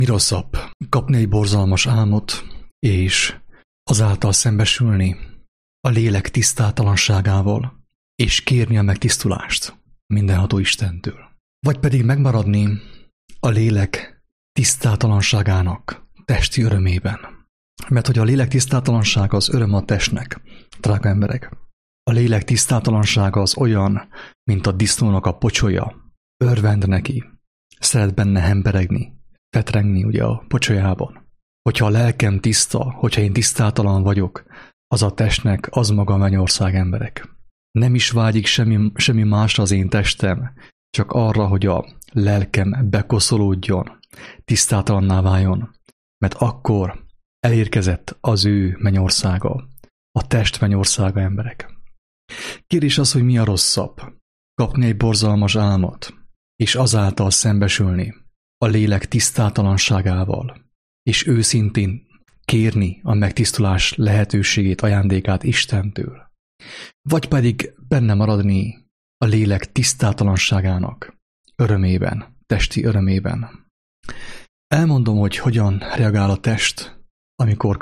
Mi rosszabb? Kapni egy borzalmas álmot, és azáltal szembesülni a lélek tisztátalanságával, és kérni a megtisztulást mindenható Istentől. Vagy pedig megmaradni a lélek tisztátalanságának testi örömében. Mert hogy a lélek tisztátalansága az öröm a testnek, drága emberek. A lélek tisztátalansága az olyan, mint a disznónak a pocsolya. Örvend neki, szeret benne hemperegni, fetrengni ugye a pocsolyában. Hogyha a lelkem tiszta, hogyha én tisztátalan vagyok, az a testnek az maga a mennyország, emberek. Nem is vágyik semmi másra az én testem, csak arra, hogy a lelkem bekoszolódjon, tisztátalanná váljon, mert akkor elérkezett az ő mennyországa, a test mennyországa, emberek. Kérdés az, hogy mi a rosszabb? Kapni egy borzalmas álmot, és azáltal szembesülni a lélek tisztátalanságával, és őszintén kérni a megtisztulás lehetőségét, ajándékát Istentől, vagy pedig benne maradni a lélek tisztátalanságának örömében, testi örömében. Elmondom, hogy hogyan reagál a test, amikor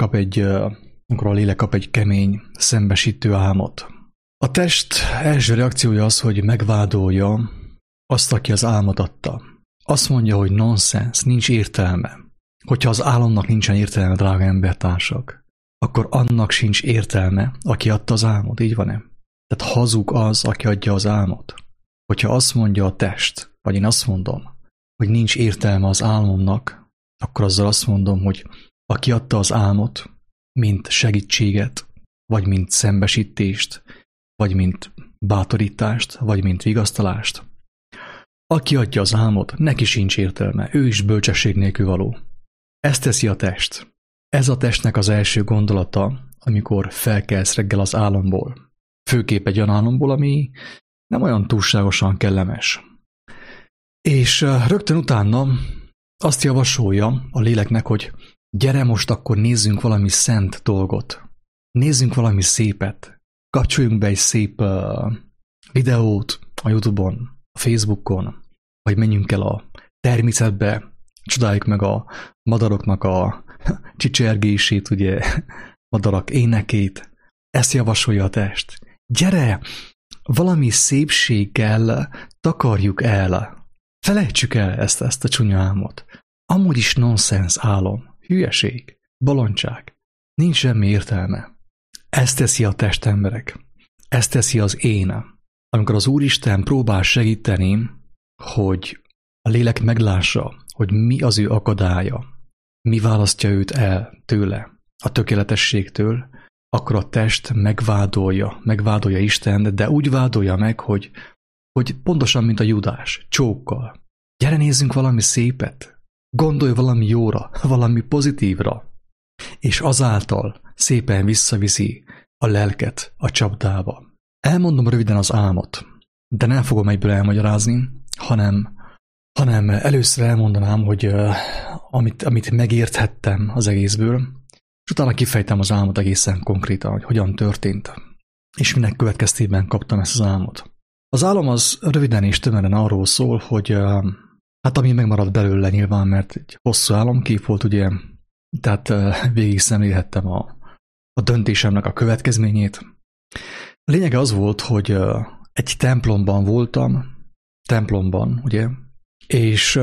a lélek kap egy kemény, szembesítő álmot. A test első reakciója az, hogy megvádolja azt, aki az álmot adta. Azt mondja, hogy nonsens, nincs értelme. Hogyha az álomnak nincsen értelme, drága embertársak, akkor annak sincs értelme, aki adta az álmot, így van-e? Tehát hazug az, aki adja az álmot. Hogyha azt mondja a test, vagy én azt mondom, hogy nincs értelme az álmomnak, akkor azzal azt mondom, hogy aki adta az álmot, mint segítséget, vagy mint szembesítést, vagy mint bátorítást, vagy mint vigasztalást, aki adja az álmot, neki sincs értelme, ő is bölcsesség nélkül való. Ezt teszi a test. Ez a testnek az első gondolata, amikor felkelsz reggel az álomból. Főképp egy olyan álomból, ami nem olyan túlságosan kellemes. És rögtön utána azt javasolja a léleknek, hogy gyere most akkor nézzünk valami szent dolgot. Nézzünk valami szépet. Kapcsoljunk be egy szép videót a YouTube-on, a Facebookon, vagy menjünk el a természetbe, csodáljuk meg a madaroknak a csicsergését, ugye, madarak énekét. Ezt javasolja a test. Gyere, valami szépséggel takarjuk el. Felejtsük el ezt a csúnya álmot. Amúgy is nonsens álom, hülyeség, bolondság. Nincs semmi értelme. Ezt teszi a test, emberek. Ezt teszi az én. Amikor az Úristen próbál segíteni, hogy a lélek meglássa, hogy mi az ő akadálya, mi választja őt el tőle, a tökéletességtől, akkor a test megvádolja Istent, de úgy vádolja meg, hogy pontosan, mint a Judás, csókkal. Gyere, nézzünk valami szépet, gondolj valami jóra, valami pozitívra, és azáltal szépen visszaviszi a lelket a csapdába. Elmondom röviden az álmot, de nem fogom egyből elmagyarázni, hanem először elmondanám, hogy amit megérthettem az egészből, és utána kifejtem az álmot egészen konkrétan, hogy hogyan történt, és minek következtében kaptam ezt az álmot. Az álom az röviden és tömören arról szól, hogy hát ami megmaradt belőle nyilván, mert egy hosszú álomkép volt, ugye, tehát végig szemlélhettem a döntésemnek a következményét. A lényege az volt, hogy egy templomban voltam, ugye, és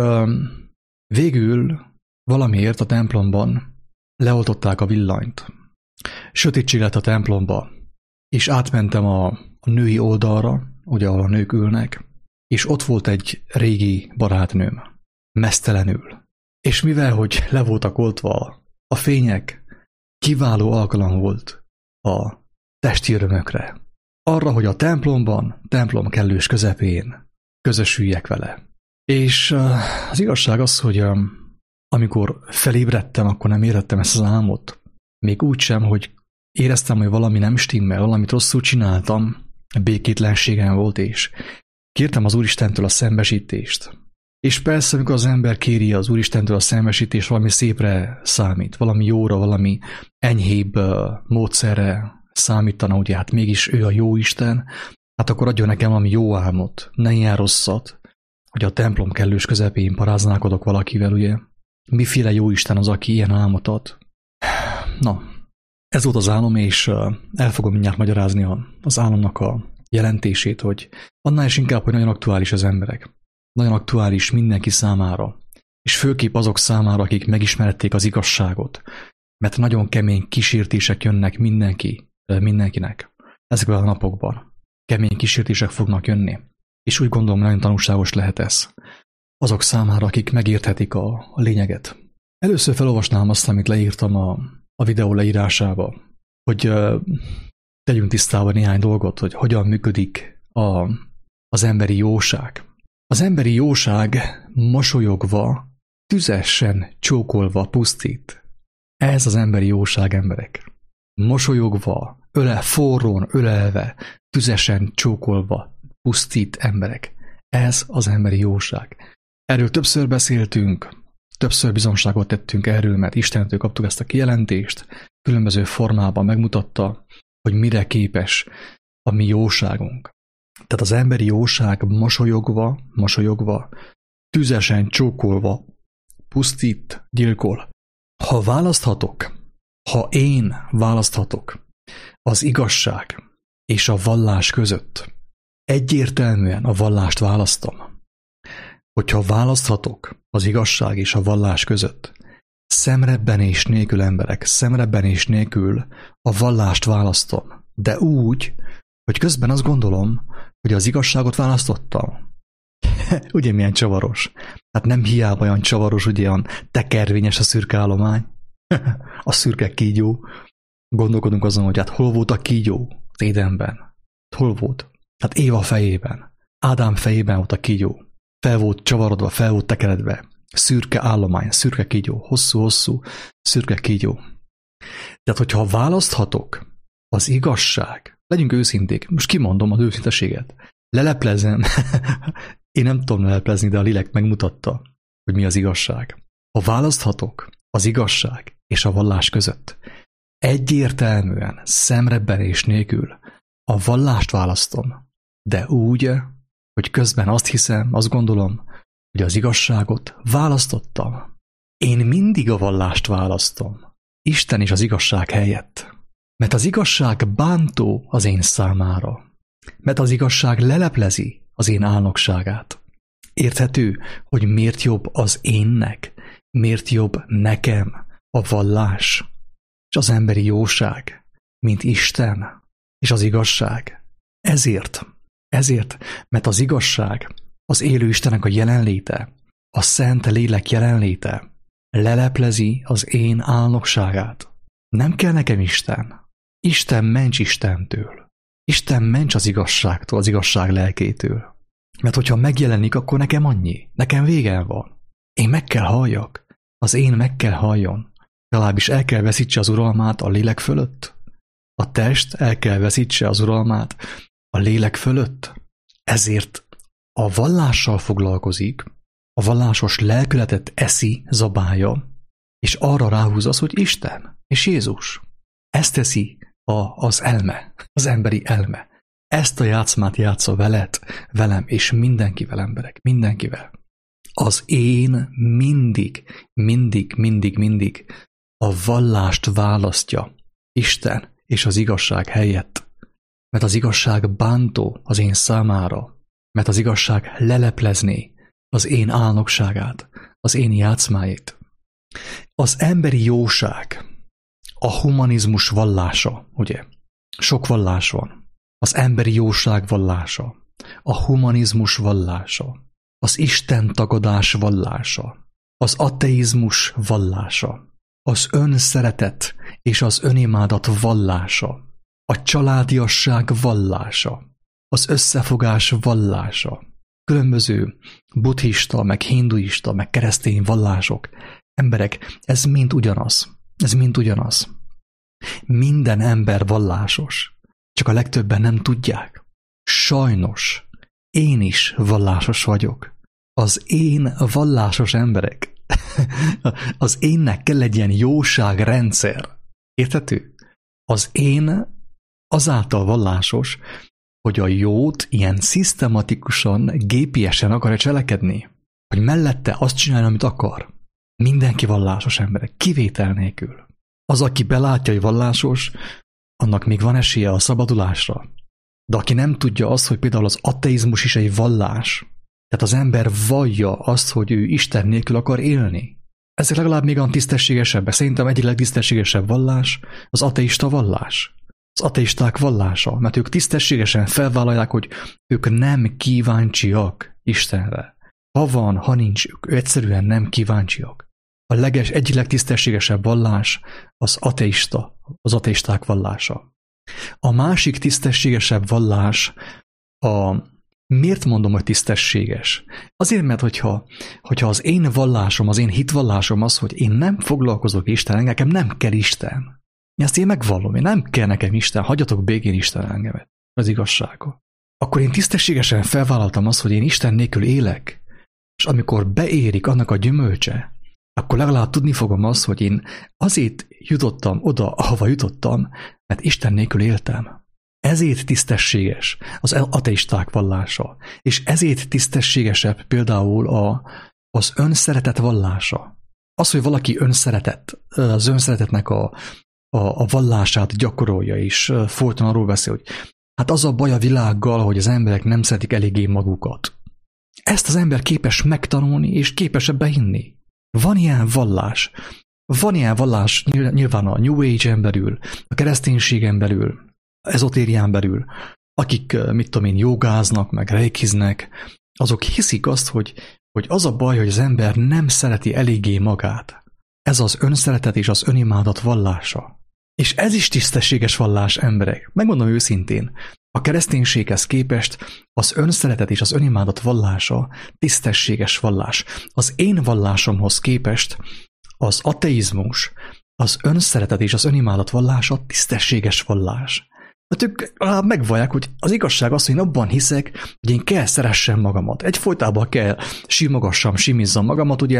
végül valamiért a templomban leoltották a villanyt. Sötétség lett a templomba, és átmentem a női oldalra, ugye ahol a nők ülnek, és ott volt egy régi barátnőm, meztelenül. És mivel, hogy le voltak oltva a fények, kiváló alkalom volt a testi örömökre. Arra, hogy a templom kellős közepén közösüljek vele. És az igazság az, hogy amikor felébredtem, akkor nem értettem ezt az álmot. Még úgy sem, hogy éreztem, hogy valami nem stimmel, valamit rosszul csináltam, békétlenségem volt, és kértem az Úristentől a szembesítést. És persze, amikor az ember kéri az Úristentől a szembesítést, valami szépre számít, valami jóra, valami enyhébb módszerre számítana, ugye hát mégis ő a jó Isten, hát akkor adjon nekem valami jó álmot, ne ilyen rosszat, hogy a templom kellős közepén paráználkodok valakivel, ugye. Miféle jóisten az, aki ilyen álmot ad? Na, ez volt az álom, és el fogom mindjárt magyarázni az álomnak a jelentését, hogy annál is inkább, hogy nagyon aktuális az emberek. Nagyon aktuális mindenki számára, és főképp azok számára, akik megismerték az igazságot, mert nagyon kemény kísértések jönnek mindenkinek ezekben a napokban. Kemény kísértések fognak jönni, és úgy gondolom, nagyon tanulságos lehet ez azok számára, akik megérthetik a lényeget. Először felolvasnám azt, amit leírtam a videó leírásába, hogy tegyünk tisztába néhány dolgot, hogy hogyan működik az emberi jóság. Az emberi jóság mosolyogva, tüzesen csókolva pusztít. Ez az emberi jóság, emberek. Mosolyogva, forrón ölelve, tüzesen csókolva pusztít emberek. Ez az emberi jóság. Erről többször beszéltünk, többször bizonságot tettünk erről, mert Istentől kaptuk ezt a kijelentést, különböző formában megmutatta, hogy mire képes a mi jóságunk. Tehát az emberi jóság mosolyogva, tüzesen csókolva pusztít, gyilkol. Ha én választhatok az igazság és a vallás között, egyértelműen a vallást választom. Hogyha választhatok az igazság és a vallás között, szemrebbenés nélkül, emberek, szemrebbenés nélkül a vallást választom, de úgy, hogy közben azt gondolom, hogy az igazságot választottam. Ugye milyen csavaros? Hát nem hiába olyan csavaros, ugye olyan tekervényes a szürke állomány, a szürke kígyó. Gondolkodunk azon, hogy hát hol volt a kígyó az Édenben? Hol volt? Hát Éva fejében, Ádám fejében volt a kígyó. Fel volt csavarodva, fel volt tekeredve. Szürke állomány, szürke kígyó, hosszú, szürke kígyó. Tehát, hogyha választhatok az igazság, legyünk őszinték, most kimondom az őszinteséget, leleplezem, én nem tudom leleplezni, de a lélek megmutatta, hogy mi az igazság. Ha választhatok az igazság és a vallás között, egyértelműen, szemrebbenés nélkül a vallást választom, de úgy, hogy közben azt hiszem, azt gondolom, hogy az igazságot választottam. Én mindig a vallást választom. Isten és az igazság helyett. Mert az igazság bántó az én számára. Mert az igazság leleplezi az én álnokságát. Érthető, hogy miért jobb az énnek, miért jobb nekem a vallás és az emberi jóság, mint Isten és az igazság. Ezért, mert az igazság, az élő Istennek a jelenléte, a szent lélek jelenléte leleplezi az én álnokságát. Nem kell nekem Isten. Isten ments Istentől. Isten ments az igazságtól, az igazság lelkétől. Mert hogyha megjelenik, akkor nekem annyi. Nekem végem van. Én meg kell halljak. Az én meg kell halljon. Legalábbis el kell veszítse az uralmát a lélek fölött. A test el kell veszítse az uralmát a lélek fölött. Ezért a vallással foglalkozik, a vallásos lelkületet eszi, zabálja, és arra ráhúz az, hogy Isten és Jézus. Ezt teszi az elme, az emberi elme. Ezt a játszmát játsza velem és mindenkivel, emberek, mindenkivel. Az én mindig a vallást választja Isten és az igazság helyett. Mert az igazság bántó az én számára, mert az igazság leleplezné az én álnokságát, az én játszmáit. Az emberi jóság, a humanizmus vallása, ugye? Sok vallás van. Az emberi jóság vallása, a humanizmus vallása, az istentagadás vallása, az ateizmus vallása, az önszeretet és az önimádat vallása, a családiasság vallása, az összefogás vallása, különböző buddhista, meg hinduista, meg keresztény vallások. Emberek, ez mind ugyanaz. Ez mind ugyanaz. Minden ember vallásos, csak a legtöbben nem tudják. Sajnos, én is vallásos vagyok. Az én vallásos emberek. Az énnek kell egy ilyen jóságrendszer. Érthető? Az én azáltal vallásos, hogy a jót ilyen szisztematikusan, gépiesen akarja cselekedni. Hogy mellette azt csinálja, amit akar. Mindenki vallásos emberek, kivétel nélkül. Az, aki belátja, hogy vallásos, annak még van esélye a szabadulásra. De aki nem tudja azt, hogy például az ateizmus is egy vallás, tehát az ember vallja azt, hogy ő Isten nélkül akar élni. Ezek legalább még olyan tisztességesebbek. Szerintem egyik legtisztességesebb vallás az ateista vallás. Az ateisták vallása, mert ők tisztességesen felvállalják, hogy ők nem kíváncsiak Istenre. Ha van, ha nincs, ők egyszerűen nem kíváncsiak. Egyik legtisztességesebb vallás az ateisták vallása. A másik tisztességesebb vallás miért mondom, hogy tisztességes? Azért, mert hogyha az én vallásom, az én hitvallásom az, hogy én nem foglalkozok Istennel, nekem nem kell Isten. Ezt én megvallom, én nem kell nekem Isten, hagyjatok békén Isten engemet. Az igazsága. Akkor én tisztességesen felvállaltam azt, hogy én Isten nélkül élek, és amikor beérik annak a gyümölcse, akkor legalább tudni fogom azt, hogy én azért jutottam oda, ahova jutottam, mert Isten nélkül éltem. Ezért tisztességes az ateisták vallása, és ezért tisztességesebb például az önszeretet vallása. Az, hogy valaki az önszeretetnek a vallását gyakorolja, és folyton arról beszél, hogy hát az a baj a világgal, hogy az emberek nem szeretik eléggé magukat. Ezt az ember képes megtanulni, és képes ebbe hinni. Van ilyen vallás nyilván a New Age-en belül, a kereszténységen belül, ezotérián belül, akik, jogáznak, meg reikiznek, azok hiszik azt, hogy az a baj, hogy az ember nem szereti eléggé magát. Ez az önszeretet és az önimádat vallása. És ez is tisztességes vallás, emberek. Megmondom őszintén, a kereszténységhez képest az önszeretet és az önimádat vallása tisztességes vallás. Az én vallásomhoz képest az ateizmus, az önszeretet és az önimádat vallása tisztességes vallás. Mert ők megvallják, hogy az igazság az, hogy én abban hiszek, hogy én kell szeressem magamat. Egyfolytában kell simozzam magamat, ugye,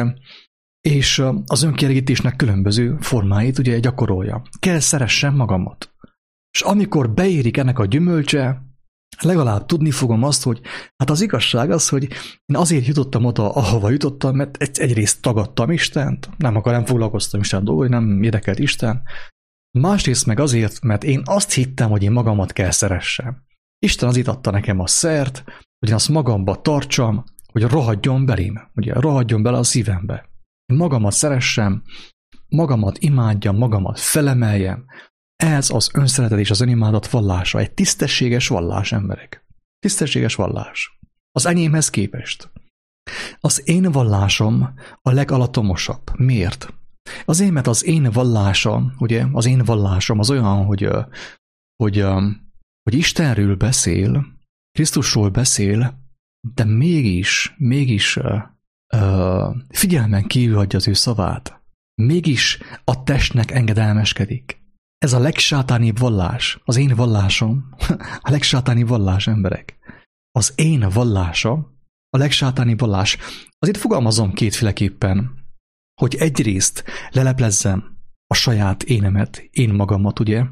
és az önkielégítésnek különböző formáit ugye gyakoroljam. Kell szeressem magamat. És amikor beérik ennek a gyümölcse, legalább tudni fogom azt, hogy hát az igazság az, hogy én azért jutottam oda, ahova jutottam, mert egyrészt tagadtam Istent, nem foglalkoztam Isten dolgoi, nem érdekelt Isten, másrészt meg azért, mert én azt hittem, hogy én magamat kell szeressem. Isten azért adta nekem a szert, hogy én azt magamba tartsam, hogy rohadjon belém, ugye rohadjon bele a szívembe. Én magamat szeressem, magamat imádjam, magamat felemeljem. Ez az önszeretet és az önimádat vallása. Egy tisztességes vallás, emberek. Tisztességes vallás. Az enyémhez képest. Az én vallásom a legalatomosabb. Miért? Azért, mert az én vallásom, ugye, az én vallásom az olyan, hogy Istenről beszél, Krisztusról beszél, de mégis figyelmen kívül hagyja az ő szavát. Mégis a testnek engedelmeskedik. Ez a legsátánibb vallás, az én vallásom, a legsátánibb vallás, emberek. Az én vallása, a legsátánibb vallás. Azért fogalmazom kétféleképpen, hogy egyrészt leleplezzem a saját énemet, én magamat, ugye,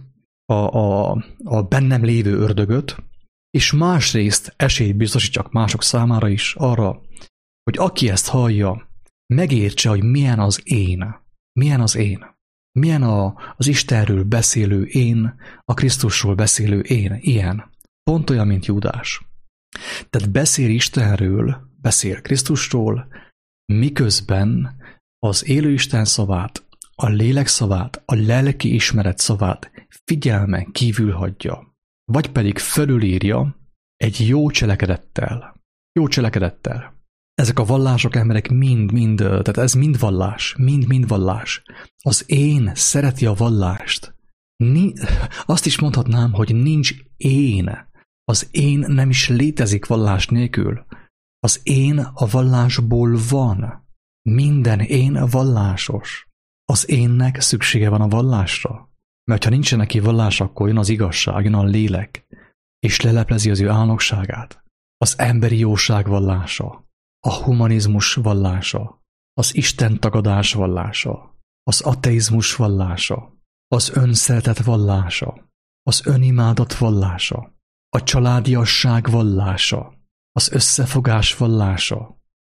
a bennem lévő ördögöt, és másrészt esélyt biztosítsak mások számára is arra, hogy aki ezt hallja, megértse, hogy milyen az én. Milyen az én. Milyen az Istenről beszélő én, a Krisztusról beszélő én. Ilyen. Pont olyan, mint Júdás. Tehát beszél Istenről, beszél Krisztusról, miközben az élő Isten szavát, a lélek szavát, a lelki ismeret szavát figyelmen kívül hagyja. Vagy pedig fölülírja egy jó cselekedettel. Jó cselekedettel. Ezek a vallások, emberek tehát ez mind vallás, mind vallás. Az én szereti a vallást. Azt is mondhatnám, hogy nincs én. Az én nem is létezik vallás nélkül. Az én a vallásból van. Minden én vallásos. Az énnek szüksége van a vallásra. Mert ha nincsen neki vallás, akkor jön az igazság, jön a lélek, és leleplezi az ő álnokságát. Az emberi jóság vallása. A humanizmus vallása, az istentagadás vallása, az ateizmus vallása, az önszeretet vallása, az önimádat vallása, a családiasság vallása, az összefogás vallása,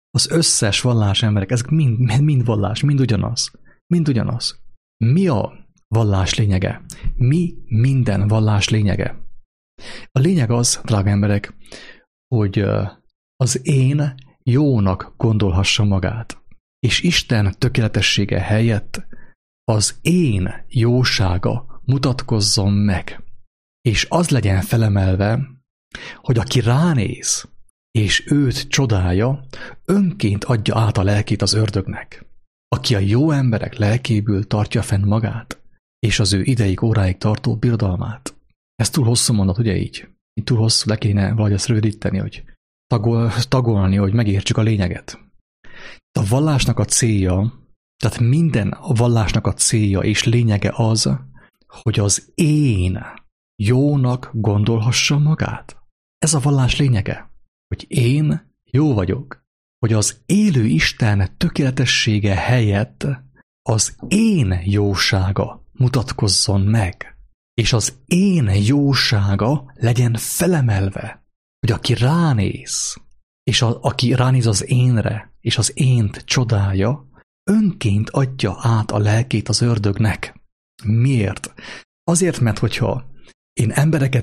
Az összes vallás emberek, ezek mind vallás, mind ugyanaz. Mind ugyanaz. Mi a vallás lényege? Mi minden vallás lényege? A lényeg az, drága emberek, hogy az én jónak gondolhassa magát, és Isten tökéletessége helyett az én jósága mutatkozzon meg, és az legyen felemelve, hogy aki ránéz, és őt csodálja, önként adja át a lelkét az ördögnek, aki a jó emberek lelkéből tartja fenn magát, és az ő ideig, óráig tartó birodalmát. Ez túl hosszú mondat, ugye így? Így túl hosszú, le kéne valahogy ezt rövidíteni, hogy tagolni, hogy megértsük a lényeget. A vallásnak a célja, tehát minden a vallásnak a célja és lényege az, hogy az én jónak gondolhassa magát. Ez a vallás lényege, hogy én jó vagyok, hogy az élő Isten tökéletessége helyett az én jósága mutatkozzon meg, és az én jósága legyen felemelve, hogy aki ránéz, és aki ránéz az énre, és az ént csodálja, önként adja át a lelkét az ördögnek. Miért? Azért, mert hogyha én embereket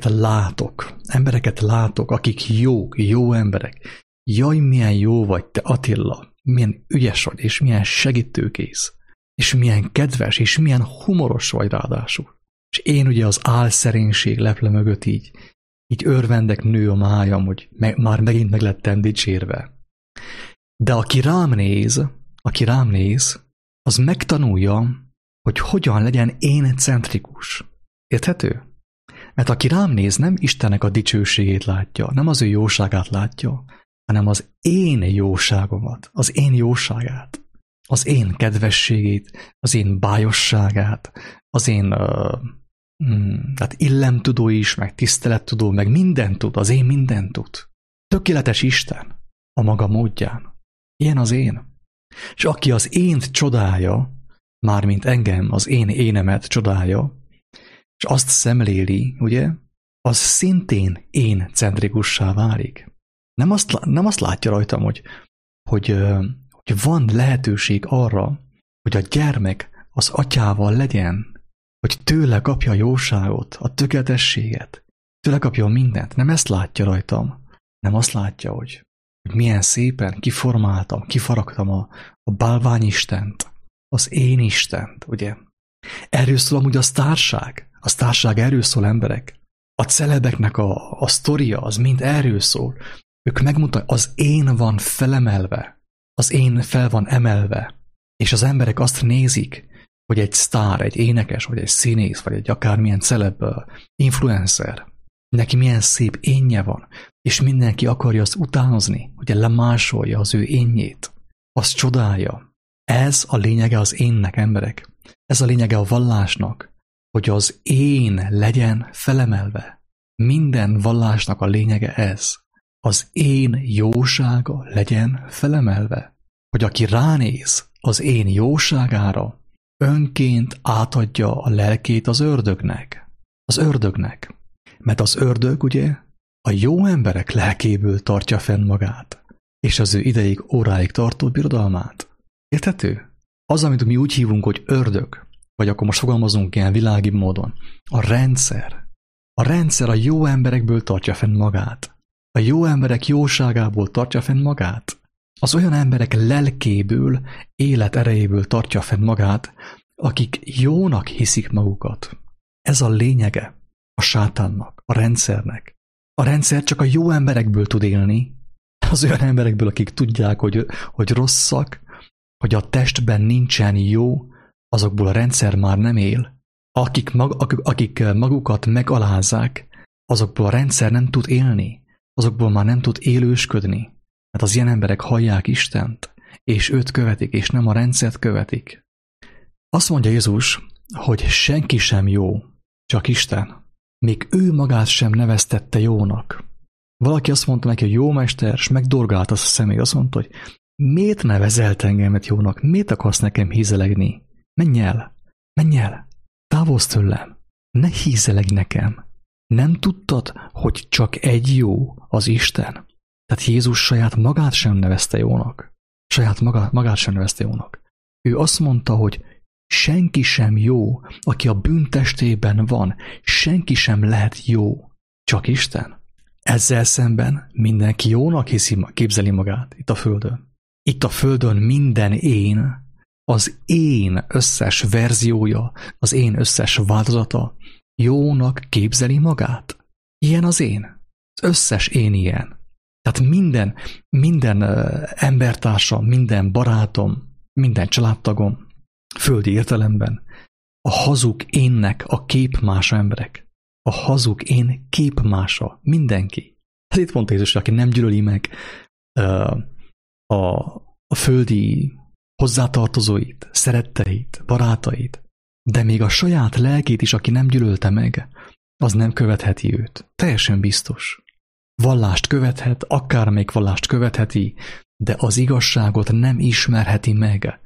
látok, akik jó emberek, jaj, milyen jó vagy te, Attila, milyen ügyes vagy, és milyen segítőkész, és milyen kedves, és milyen humoros vagy ráadásul. És én ugye az álszerénység leple mögött így örvendek, nő a májam, hogy már megint meg lettem dicsérve. De aki rám néz, az megtanulja, hogy hogyan legyen én centrikus. Érthető? Mert aki rám néz, nem Istennek a dicsőségét látja, nem az ő jóságát látja, hanem az én jóságomat, az én jóságát, az én kedvességét, az én bájosságát, az én hát illemtudó is, meg tisztelettudó, meg mindent tud, az én mindent tud. Tökéletes Isten a maga módján. Ilyen az én. És aki az ént csodálja, mármint engem, az én énemet csodálja, és azt szemléli, ugye, az szintén én centrikussá válik. Nem azt látja rajtam, hogy van lehetőség arra, hogy a gyermek az atyával legyen, hogy tőle kapja a jóságot, a tökéletességet, tőle kapja mindent. Nem ezt látja rajtam, nem azt látja, hogy milyen szépen kiformáltam, kifaragtam a bálványistent, az én Istent, ugye. Erről szól amúgy a sztárság erről szól, emberek. A celebeknek a sztoria, az mind erről szól. Ők megmutatják, az én van felemelve, az én fel van emelve, és az emberek azt nézik, hogy egy sztár, egy énekes, vagy egy színész, vagy egy akármilyen celeb influencer, neki milyen szép énje van, és mindenki akarja azt utánozni, hogy lemásolja az ő énjét, azt csodálja. Ez a lényege az énnek, emberek. Ez a lényege a vallásnak, hogy az én legyen felemelve. Minden vallásnak a lényege ez. Az én jósága legyen felemelve. Hogy aki ránéz az én jóságára, önként átadja a lelkét az ördögnek. Az ördögnek. Mert az ördög, ugye, a jó emberek lelkéből tartja fenn magát, és az ő ideig, óráig tartó birodalmát. Érthető? Az, amit mi úgy hívunk, hogy ördög, vagy akkor most fogalmazunk ilyen világi módon, a rendszer. A rendszer a jó emberekből tartja fenn magát. A jó emberek jóságából tartja fenn magát. Az olyan emberek lelkéből, élet erejéből tartja fenn magát, akik jónak hiszik magukat. Ez a lényege a sátánnak, a rendszernek. A rendszer csak a jó emberekből tud élni, az olyan emberekből, akik tudják, hogy rosszak, hogy a testben nincsen jó, azokból a rendszer már nem él. Akik magukat megalázzák, azokból a rendszer nem tud élni, azokból már nem tud élősködni, mert az ilyen emberek hallják Istent, és őt követik, és nem a rendszert követik. Azt mondja Jézus, hogy senki sem jó, csak Isten. Még ő magát sem neveztette jónak. Valaki azt mondta neki, hogy jó mester, és megdorgált az a személy. Azt mondta, hogy miért nevezelt engemet jónak? Miért akarsz nekem hízelegni? Menj el, távozz tőlem, ne hízelegj nekem. Nem tudtad, hogy csak egy jó az Isten? Tehát Jézus saját magát sem nevezte jónak. Saját magát sem nevezte jónak. Ő azt mondta, hogy senki sem jó, aki a bűntestében van, senki sem lehet jó, csak Isten. Ezzel szemben mindenki jónak képzeli magát itt a Földön. Itt a Földön minden én, az én összes verziója, az én összes változata jónak képzeli magát. Ilyen az én. Az összes én ilyen. Tehát minden embertársam, minden barátom, minden családtagom, földi értelemben a hazug énnek a képmása emberek. A hazug én képmása. Mindenki. Ez itt mondta Jézus, aki nem gyűlöli meg a földi hozzátartozóit, szeretteit, barátait, de még a saját lelkét is, aki nem gyűlölte meg, az nem követheti őt. Teljesen biztos. Vallást követhet, akármelyik vallást követheti, de az igazságot nem ismerheti meg.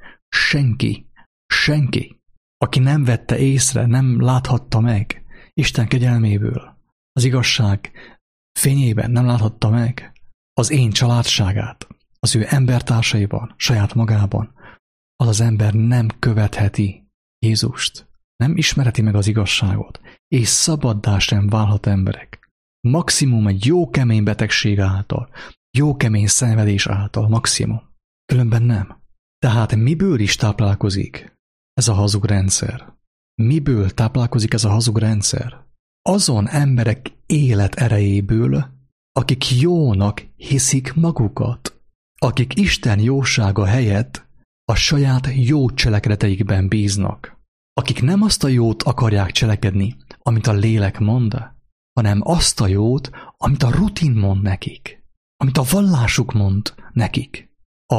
Senki, aki nem vette észre, nem láthatta meg Isten kegyelméből, az igazság fényében nem láthatta meg az én családságát, az ő embertársaiban, saját magában, az az ember nem követheti Jézust, nem ismerheti meg az igazságot, és szabaddá sem válhat emberek. Maximum egy jó kemény betegség által, jó kemény szenvedés által, maximum. Különben nem. Tehát miből is táplálkozik ez a hazug rendszer? Miből táplálkozik ez a hazug rendszer? Azon emberek élet erejéből, akik jónak hiszik magukat, akik Isten jósága helyett a saját jó cselekedeteikben bíznak, akik nem azt a jót akarják cselekedni, amit a lélek mond, hanem azt a jót, amit a rutin mond nekik, amit a vallásuk mond nekik.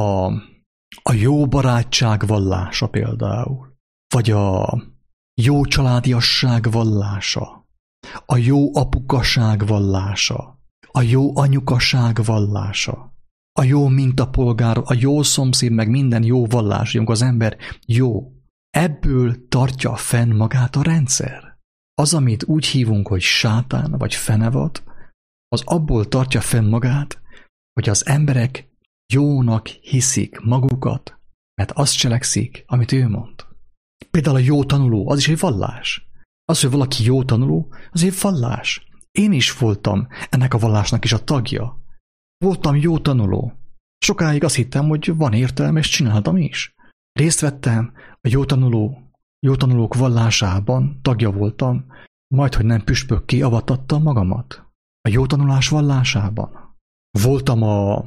A jó barátság vallása például, vagy a jó családiasság vallása, a jó apukaság vallása, a jó anyukaság vallása, a jó mintapolgár, a jó szomszéd, meg minden jó vallás, amikor az ember jó. Ebből tartja fenn magát a rendszer. Az, amit úgy hívunk, hogy sátán vagy fenevad, az abból tartja fenn magát, hogy az emberek jónak hiszik magukat, mert azt cselekszik, amit ő mond. Például a jó tanuló, az is egy vallás. Az, hogy valaki jó tanuló, az egy vallás. Én is voltam ennek a vallásnak is a tagja. Voltam jó tanuló. Sokáig azt hittem, hogy van értelme, és csináltam is. Részt vettem a jó tanulók vallásában, tagja voltam, majdhogy nem püspökké avatattam magamat. A jó tanulás vallásában. Voltam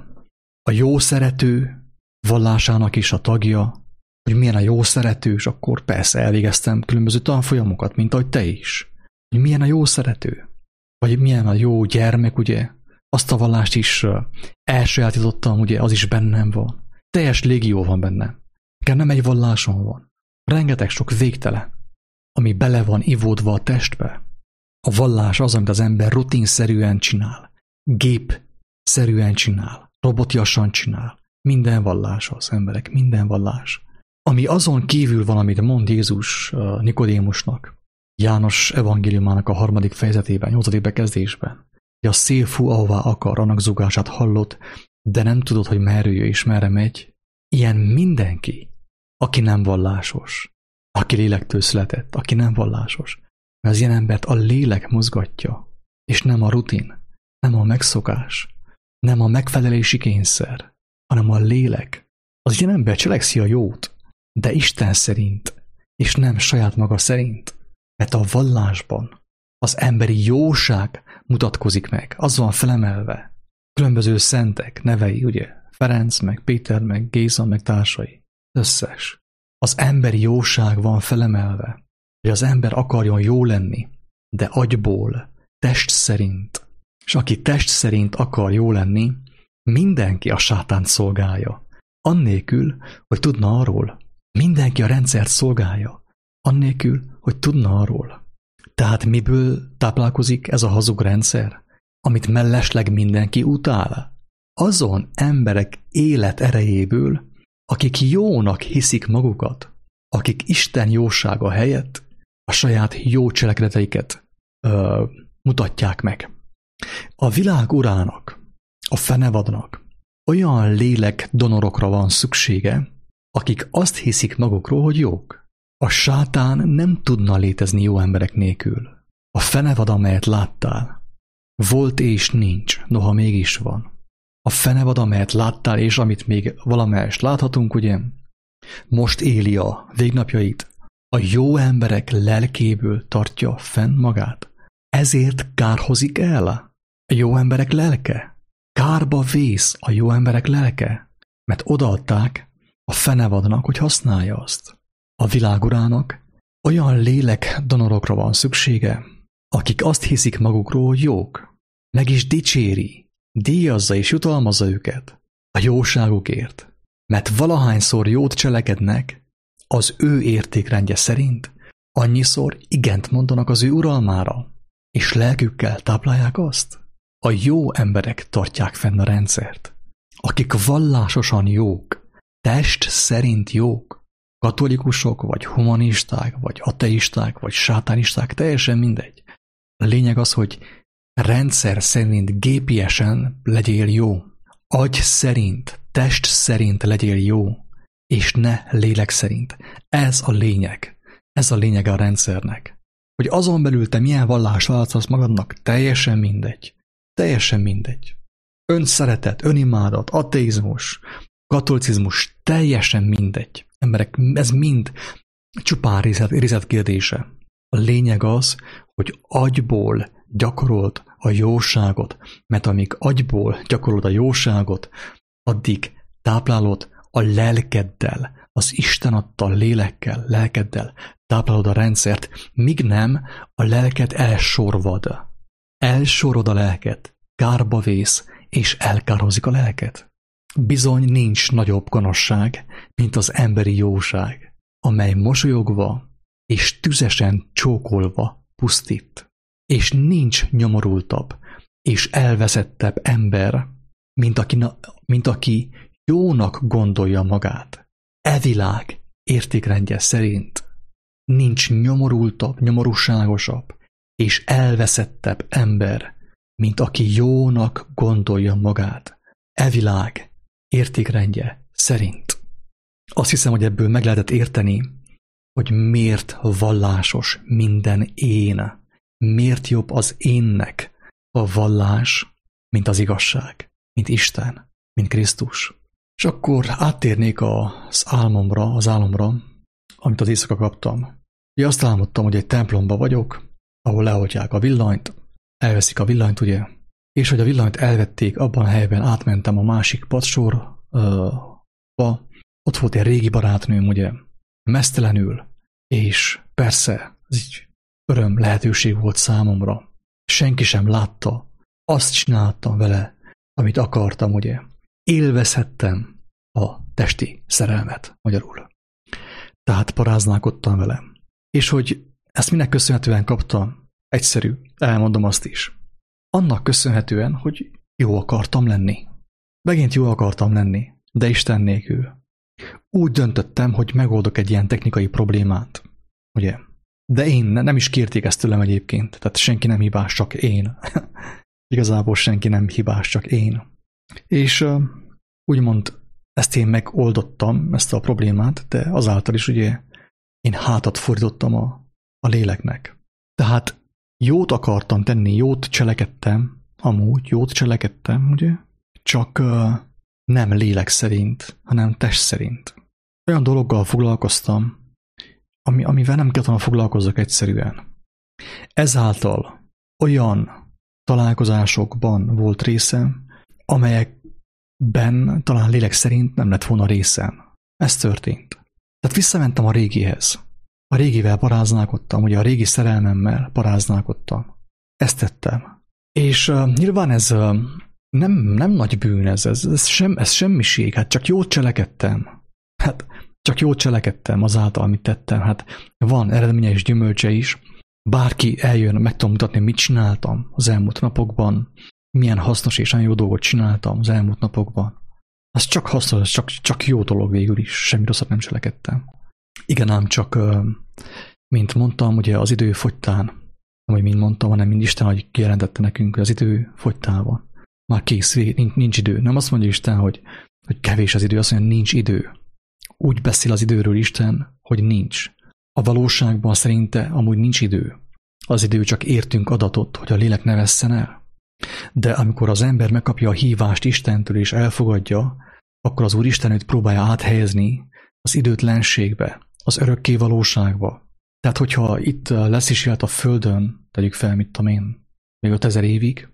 a jó szerető vallásának is a tagja, hogy milyen a jó szerető, és akkor persze elvégeztem különböző tanfolyamokat, mint ahogy te is. Hogy milyen a jó szerető, vagy milyen a jó gyermek, ugye? Azt a vallást is elsajátítottam, ugye, az is bennem van. Teljes légió van bennem. Nekem nem egy vallásom van. Rengeteg sok végtele, ami bele van ivódva a testbe. A vallás az, amit az ember rutinszerűen csinál. Gépszerűen csinál. Robotiasan csinál. Minden vallás az emberek, minden vallás. Ami azon kívül van, amit mond Jézus Nikodémusnak, János evangéliumának a 3. fejezetében, 8. bekezdésben, hogy a szél fúj, ahová akar, annak zugását hallott, de nem tudod, hogy merre jön és merre megy. Ilyen mindenki, aki nem vallásos, aki lélektől született, aki nem vallásos. Mert az ilyen embert a lélek mozgatja, és nem a rutin, nem a megszokás, nem a megfelelési kényszer, hanem a lélek. Az ilyen ember cselekszi a jót, de Isten szerint, és nem saját maga szerint. Mert a vallásban az emberi jóság mutatkozik meg, az van felemelve. Különböző szentek nevei, ugye, Ferenc, meg Péter, meg Géza, meg társai. Összes. Az emberi jóság van felemelve, hogy az ember akarjon jó lenni, de agyból, test szerint. És aki test szerint akar jó lenni, mindenki a sátánt szolgálja. Annélkül, hogy tudna arról. Mindenki a rendszert szolgálja. Annélkül, hogy tudna arról. Tehát miből táplálkozik ez a hazug rendszer, amit mellesleg mindenki utál? Azon emberek élet erejéből, akik jónak hiszik magukat, akik Isten jósága helyett a saját jó cselekedeteiket mutatják meg. A világ urának, a fenevadnak, olyan lélek donorokra van szüksége, akik azt hiszik magukról, hogy jók. A sátán nem tudna létezni jó emberek nélkül. A fenevad, amelyet láttál, volt és nincs, noha mégis van. A fenevad, amelyet láttál, és amit még valamelyest láthatunk, ugye, most éli a végnapjait, a jó emberek lelkéből tartja fenn magát. Ezért kárhozik el a jó emberek lelke. Kárba vész a jó emberek lelke, mert odaadták a fenevadnak, hogy használja azt. A világ urának olyan lélek donorokra van szüksége, akik azt hiszik magukról, hogy jók. Meg is dicséri, díjazza és jutalmazza őket a jóságukért. Mert valahányszor jót cselekednek, az ő értékrendje szerint annyiszor igent mondanak az ő uralmára, és lelkükkel táplálják azt. A jó emberek tartják fenn a rendszert, akik vallásosan jók, test szerint jók, katolikusok, vagy humanisták, vagy ateisták, vagy sátánisták, teljesen mindegy. A lényeg az, hogy rendszer szerint, gépiesen legyél jó, agy szerint, test szerint legyél jó, és ne lélek szerint. Ez a lényeg. Ez a lényeg a rendszernek. Hogy azon belül te milyen vallást választasz magadnak, teljesen mindegy. Teljesen mindegy. Önszeretet, önimádat, ateizmus, katolicizmus, teljesen mindegy. Emberek, ez mind csupán részlet kérdése. A lényeg az, hogy agyból gyakorold a jóságot, mert amíg agyból gyakorolod a jóságot, addig táplálod a lelkeddel, az Isten adta lélekkel, lelkeddel táplálod a rendszert, míg nem a lelket elsorvad. Elsorvad a lelket, kárba vész, és elkárhozik a lelket. Bizony nincs nagyobb gonoszság, mint az emberi jóság, amely mosolyogva és tüzesen csókolva pusztít. És nincs nyomorultabb és elveszettebb ember, mint aki jónak gondolja magát. E világ értékrendje szerint nincs nyomorultabb, nyomorúságosabb és elveszettebb ember, mint aki jónak gondolja magát. E világ értékrendje szerint. Azt hiszem, hogy ebből meg lehetett érteni, hogy miért vallásos minden én. Miért jobb az énnek a vallás, mint az igazság, mint Isten, mint Krisztus. És akkor áttérnék az álomra, amit az éjszaka kaptam. Ugye azt álmodtam, hogy egy templomba vagyok, ahol leoltják a villanyt, elveszik a villanyt, ugye, és hogy a villanyt elvették, abban a helyben átmentem a másik padsorba, ott volt egy régi barátnőm, ugye, meztelenül, és persze, ez így öröm lehetőség volt számomra. Senki sem látta, azt csináltam vele, amit akartam, ugye. Élvezhettem a testi szerelmet, magyarul. Tehát paráználkodtam vele. És hogy ezt minek köszönhetően kaptam, egyszerű, elmondom azt is. Annak köszönhetően, hogy jó akartam lenni. Megint jó akartam lenni, de Isten nélkül. Úgy döntöttem, hogy megoldok egy ilyen technikai problémát, ugye. De én nem is kérték ezt tőlem egyébként, tehát senki nem hibás, csak én. Igazából senki nem hibás, csak én. És úgymond ezt én megoldottam, ezt a problémát, de azáltal is ugye én hátat fordítottam a léleknek. Tehát jót akartam tenni, jót cselekedtem, amúgy jót cselekedtem, ugye? Csak nem lélek szerint, hanem test szerint. Olyan dologgal foglalkoztam, amivel nem kellett volna foglalkozzak egyszerűen. Ezáltal olyan találkozásokban volt részem, amelyekben talán lélek szerint nem lett volna részem. Ez történt. Tehát visszamentem a régihez. A régivel paráználkodtam, ugye a régi szerelmemmel paráználkodtam. Ezt tettem. És nyilván ez nem nagy bűn, ez semmiség, hát csak jót cselekedtem. Hát csak jót cselekedtem azáltal, amit tettem. Hát van eredménye és gyümölcse is. Bárki eljön, meg tudom mutatni, mit csináltam az elmúlt napokban, milyen hasznos és olyan jó dolgot csináltam az elmúlt napokban. Az csak hasznos, csak jó dolog végül is, semmi rosszat nem cselekedtem. Igen, ám csak, mint mondtam, ugye az idő fogytán, nem, hogy mint mondtam, hanem mind Isten, hogy kijelentette nekünk, hogy az idő fogytán van. Már kész, nincs idő. Nem azt mondja Isten, hogy kevés az idő, azt mondja, nincs idő. Úgy beszél az időről Isten, hogy nincs. A valóságban szerinte amúgy nincs idő. Az idő csak értünk adatot, hogy a lélek ne vesszen el. De amikor az ember megkapja a hívást Istentől és elfogadja, akkor az Úristen őt próbálja áthelyezni az időtlenségbe, az örökké valóságba. Tehát, hogyha itt lesz is élet a Földön, tegyük fel, mit tudom én, még 5000 évig,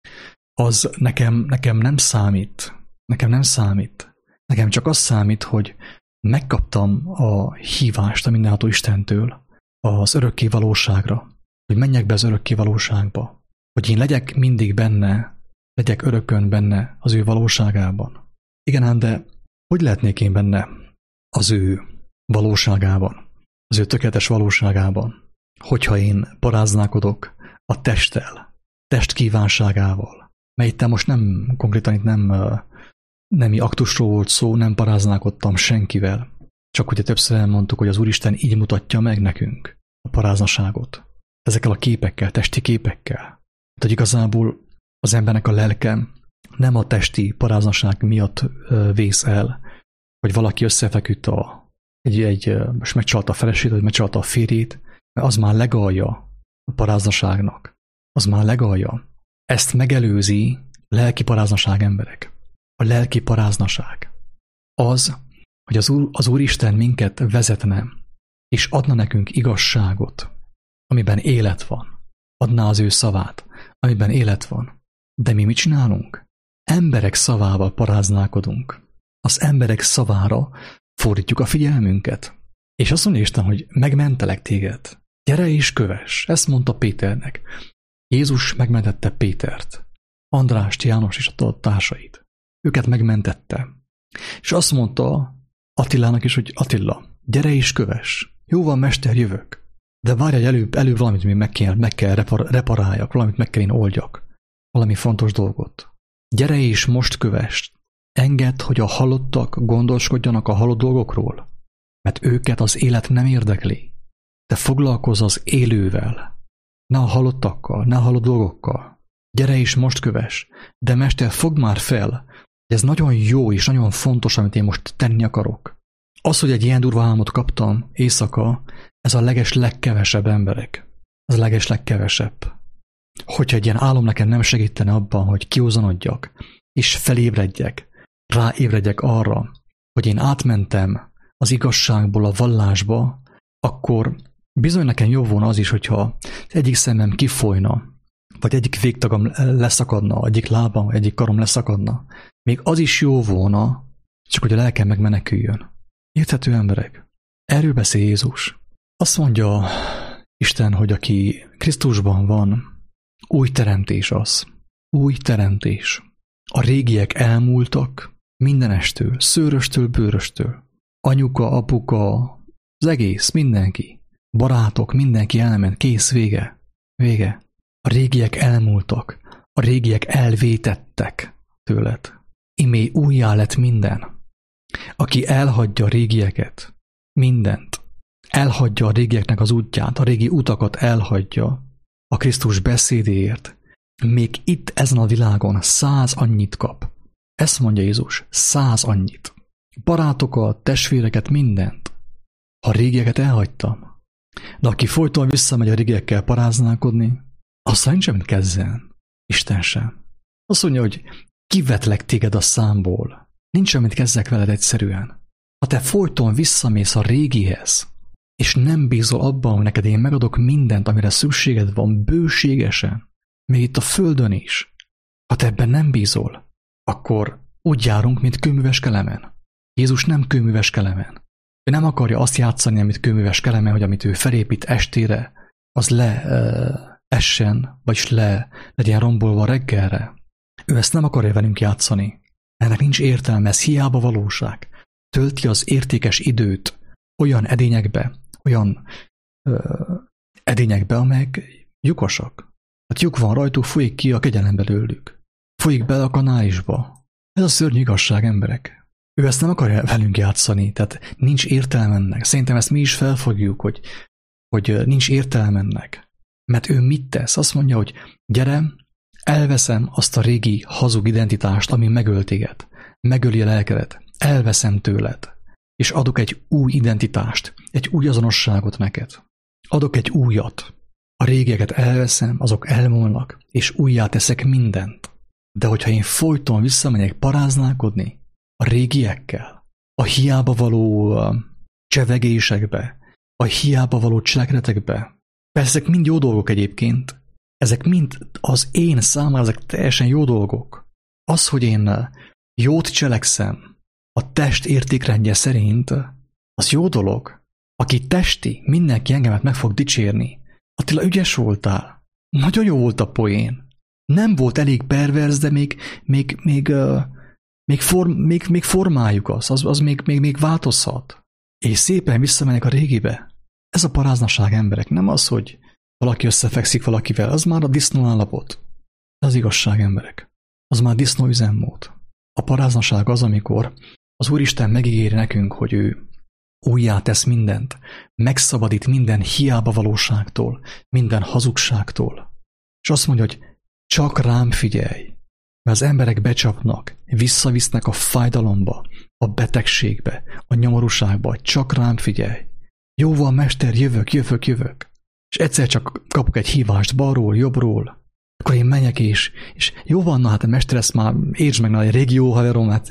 az nekem nem számít. Nekem nem számít. Nekem csak az számít, hogy megkaptam a hívást a mindenható Istentől az örökké valóságra, hogy menjek be az örökké valóságba, hogy én legyek mindig benne, legyek örökön benne az ő valóságában. Igen ám, de hogy lehetnék én benne az ő valóságában, az ő tökéletes valóságában, hogyha én paráználkodok a testtel, test kívánságával, mert itt most nem konkrétan itt nemi aktusról volt szó, nem paráználkodtam senkivel, csak ugye többször elmondtuk, hogy az Úristen így mutatja meg nekünk a paráznaságot. Ezekkel a képekkel, testi képekkel. Tehát igazából az embernek a lelke nem a testi paráznaság miatt vész el, hogy valaki összefeküdt most megcsalta a feleségét, vagy megcsalta a férjét, mert az már legalja a paráznaságnak. Az már legalja. Ezt megelőzi lelki paráznaság, emberek. A lelki paráznaság az, hogy az Úristen minket vezetne, és adna nekünk igazságot, amiben élet van. Adná az ő szavát, amiben élet van. De mi mit csinálunk? Emberek szavával paráználkodunk. Az emberek szavára fordítjuk a figyelmünket. És azt mondja Isten, hogy megmentelek téged. Gyere és kövess. Ezt mondta Péternek. Jézus megmentette Pétert, Andrást, János és a társait. Őket megmentette. És azt mondta Attilának is, hogy Attila, gyere és kövess. Jó van, mester, jövök. De várj, hogy előbb valamit még meg kell reparáljak, valamit meg kell én oldjak. Valami fontos dolgot. Gyere és most kövess. Engedd, hogy a halottak gondoskodjanak a halott dolgokról, mert őket az élet nem érdekli. Te foglalkozz az élővel, ne a halottakkal, ne a halott dolgokkal. Gyere és most kövess. De mester, fogd már fel, hogy ez nagyon jó és nagyon fontos, amit én most tenni akarok. Az, hogy egy ilyen durva álmot kaptam éjszaka, ez a legkevesebb, emberek. Ez a legkevesebb. Hogyha egy ilyen álom nekem nem segítene abban, hogy kiózanodjak, és felébredjek, ráébredjek arra, hogy én átmentem az igazságból a vallásba, akkor bizony nekem jobb volna az is, hogyha egyik szemem kifolyna, vagy egyik végtagom leszakadna, egyik lábam, vagy egyik karom leszakadna. Még az is jó volna, csak hogy a lelkem megmeneküljön. Érthető, emberek? Erről beszél Jézus. Azt mondja Isten, hogy aki Krisztusban van, új teremtés az. Új teremtés. A régiek elmúltak mindenestől, szőröstől, bőröstől. Anyuka, apuka, az egész, mindenki. Barátok, mindenki elment, kész, vége. Vége. A régiek elmúltak. A régiek elvétettek tőled. Imé újjá lett minden. Aki elhagyja a régieket, mindent, elhagyja a régieknek az útját, a régi utakat elhagyja a Krisztus beszédéért, még itt ezen a világon 100 annyit kap. Ezt mondja Jézus, 100 annyit. Barátokat, testvéreket, mindent. Ha a régieket elhagytam, de aki folyton visszamegy a régiekkel paráználkodni, aztán nincs, amit kezdjen. Isten sem. Azt mondja, hogy kivetlek téged a számból. Nincs, amit kezdjek veled egyszerűen. Ha te folyton visszamész a régihez, és nem bízol abban, hogy neked én megadok mindent, amire szükséged van, bőségesen, még itt a földön is, ha te ebben nem bízol, akkor úgy járunk, mint kőműves kelemen. Jézus nem kőműves kelemen. Ő nem akarja azt játszani, amit kőműves kelemen, hogy amit ő felépít estére, az essen, vagyis legyen rombolva reggelre. Ő ezt nem akarja velünk játszani. Ennek nincs értelme, ez hiába valóság. Tölti az értékes időt olyan edényekbe, amelyek lyukosak. Hát lyuk van rajtuk, folyik ki a kegyelembe belőlük. Folyik bele a kanálisba. Ez a szörnyű igazság, emberek. Ő ezt nem akarja velünk játszani, tehát nincs értelme ennek. Szerintem ezt mi is felfogjuk, hogy nincs értelme ennek. Mert ő mit tesz? Azt mondja, hogy gyere, Elveszem azt a régi hazug identitást, ami megöl téged, megöli a lelkedet, elveszem tőled, és adok egy új identitást, egy új azonosságot neked. Adok egy újat. A régieket elveszem, azok elmúlnak, és újjá teszek mindent. De hogyha én folyton visszamegyek paráználkodni a régiekkel, a hiába való csevegésekbe, a hiába való cselekedetekbe, persze ezek mind jó dolgok egyébként, ezek mind az én számára, ezek teljesen jó dolgok. Az, hogy én jót cselekszem a test értékrendje szerint, az jó dolog. Aki testi, mindenki engemet meg fog dicsérni. Attila, ügyes voltál. Nagyon jó volt a poén. Nem volt elég perverz, de még formáljuk azt. Az még változhat. És szépen visszamennek a régibe. Ez a paráznaság, emberek. Nem az, hogy valaki összefekszik valakivel. Az már a disznó állapot. Az igazság, emberek. Az már disznó üzemmód. A paráznaság az, amikor az Úristen megígéri nekünk, hogy ő újjá tesz mindent, megszabadít minden hiába valóságtól, minden hazugságtól. És azt mondja, hogy csak rám figyelj, mert az emberek becsapnak, visszavisznek a fájdalomba, a betegségbe, a nyomorúságba, csak rám figyelj. Jó van, mester, jövök. És egyszer csak kapok egy hívást balról, jobbról, akkor én menjek és jó van, na hát a mester, ezt már értsd meg, na, egy régió haverom, hát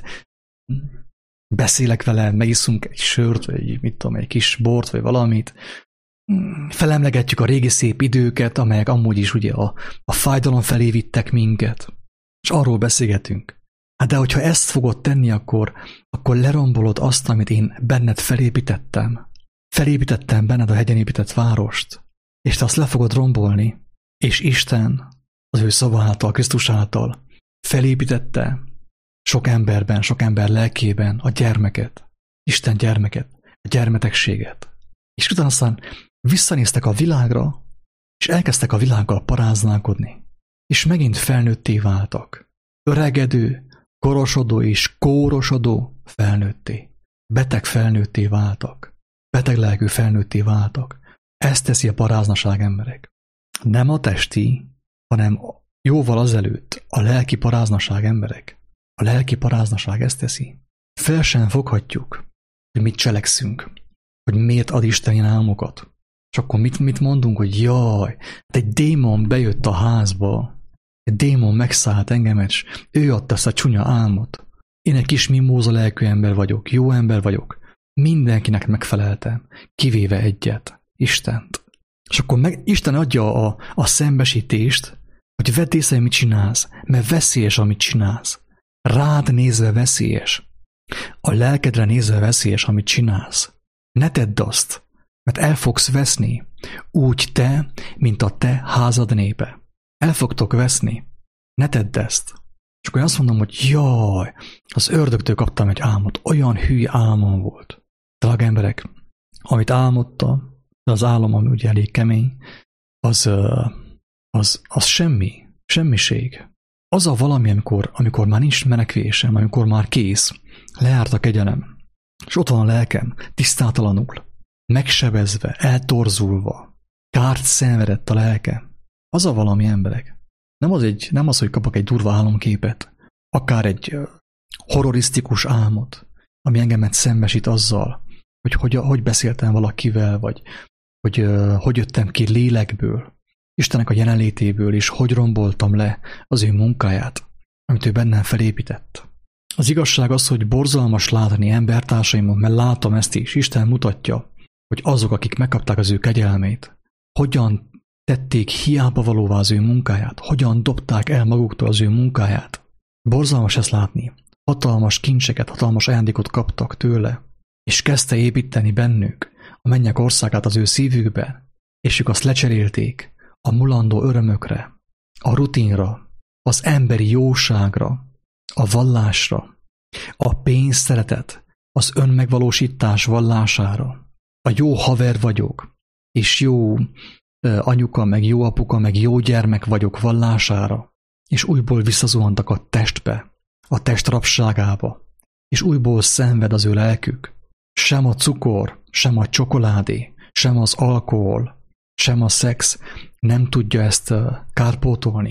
beszélek vele, megiszunk egy sört, vagy mit tudom, egy kis bort, vagy valamit. Felemlegetjük a régi szép időket, amelyek amúgy is ugye a fájdalom felé vittek minket. És arról beszélgetünk. Hát de hogyha ezt fogod tenni, akkor lerombolod azt, amit én benned felépítettem. Felépítettem benned a hegyen épített várost. És te azt le fogod rombolni. És Isten az ő szava által, Krisztus által felépítette sok emberben, sok ember lelkében a gyermeket, Isten gyermeket, a gyermetegséget. És utána aztán visszanéztek a világra, és elkezdtek a világgal paráználkodni. És megint felnőtté váltak. Öregedő, korosodó és kórosodó felnőtté. Beteg felnőtté váltak. Beteg lelkű felnőtté váltak. Ezt teszi a paráznaság, emberek. Nem a testi, hanem jóval azelőtt a lelki paráznaság, emberek. A lelki paráznaság ezt teszi. Fel sem foghatjuk, hogy mit cselekszünk, hogy miért ad Isten ilyen álmokat. És akkor mit mondunk, hogy jaj, egy démon bejött a házba, egy démon megszállt engemet, és ő adta ezt a csúnya álmot. Én egy kis mimóza lelkű ember vagyok, jó ember vagyok. Mindenkinek megfeleltem, kivéve egyet, Istent. És akkor Isten adja a szembesítést, hogy vedd észre, mit csinálsz, mert veszélyes, amit csinálsz. Rád nézve veszélyes. A lelkedre nézve veszélyes, amit csinálsz. Ne tedd azt, mert el fogsz veszni, úgy te, mint a te házad népe. El fogtok veszni. Ne tedd ezt. És akkor azt mondom, hogy jaj, az ördögtől kaptam egy álmot, olyan hülye álmom volt. Drága emberek, amit álmodtam, de az álom, ami ugye elég kemény, az semmiség. Az a valami, amikor már nincs menekvésem, amikor már kész, lejárt a kegyelem, és ott van a lelkem, tisztátalanul, megsebezve, eltorzulva, kárt szenvedett a lelkem. Az a valami, emberek. Nem az, hogy kapok egy durva álomképet, akár egy horrorisztikus álmot, ami engemet szembesít azzal, hogy beszéltem valakivel, vagy hogy jöttem ki lélekből, Istennek a jelenlétéből, és hogy romboltam le az ő munkáját, amit ő bennem felépített. Az igazság az, hogy borzalmas látni embertársaimon, mert látom ezt is, Isten mutatja, hogy azok, akik megkapták az ő kegyelmét, hogyan tették hiába valóvá az ő munkáját, hogyan dobták el maguktól az ő munkáját. Borzalmas ezt látni. Hatalmas kincseket, hatalmas ajándékot kaptak tőle, és kezdte építeni bennük a mennyek országát az ő szívükbe, és ők azt lecserélték a mulandó örömökre, a rutinra, az emberi jóságra, a vallásra, a pénzszeretet, az önmegvalósítás vallására, a jó haver vagyok, és jó anyuka, meg jó apuka, meg jó gyermek vagyok vallására, és újból visszazuhantak a testbe, a test rabságába, és újból szenved az ő lelkük. Sem a cukor, sem a csokoládé, sem az alkohol, sem a szex nem tudja ezt kárpótolni.